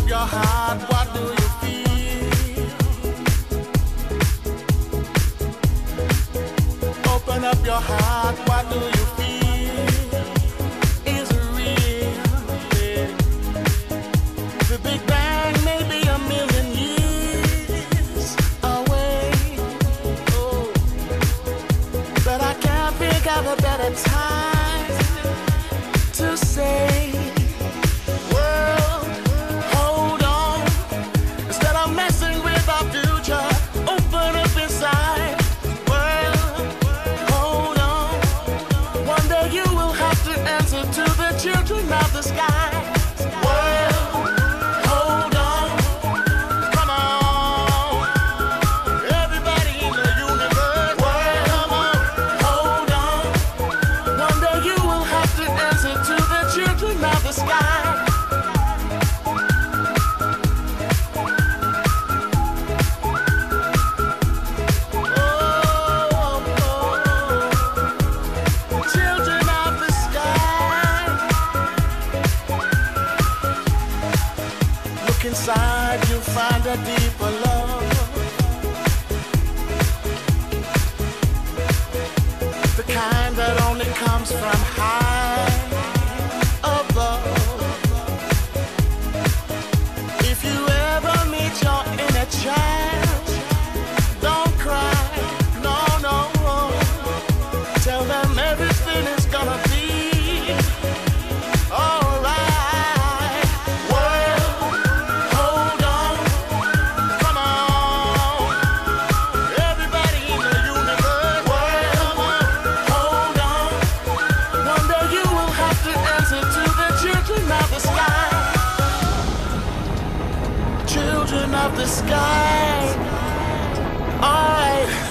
up your heart, what do you feel? Open up your heart, what do you feel? Is it real? Yeah. The Big Bang may be a million years away, oh, but I can't think of a better time to say, world, hold on. Instead of messing with our future, open up inside. World, hold on. One day you will have to answer to the children of the sky. World, hold on. Come on. Everybody in the universe. World, come on. Hold on. One day you will have to answer to the children of the sky. Children of the sky. Look inside, you'll find a deeper love. The kind that only comes from high above. If you ever meet your inner child, don't cry, no, no. Tell them everything is gonna be alright. World, hold on. Come on. Everybody in the universe. World, come on. Hold on. One day you will have to answer to the children of the sky. Children of the sky. Alright.